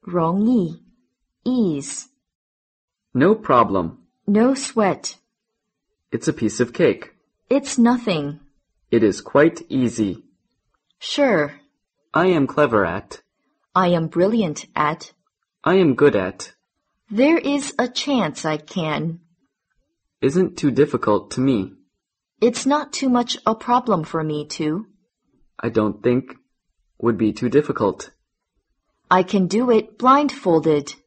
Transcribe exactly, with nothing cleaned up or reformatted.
容易 ease. No problem. No sweat. It's a piece of cake. It's nothing. It is quite easy. Sure. I am clever at. I am brilliant at. I am good at. There is a chance I can. Isn't too difficult to me. It's not too much a problem for me to. I don't think would be too difficult. I can do it blindfolded.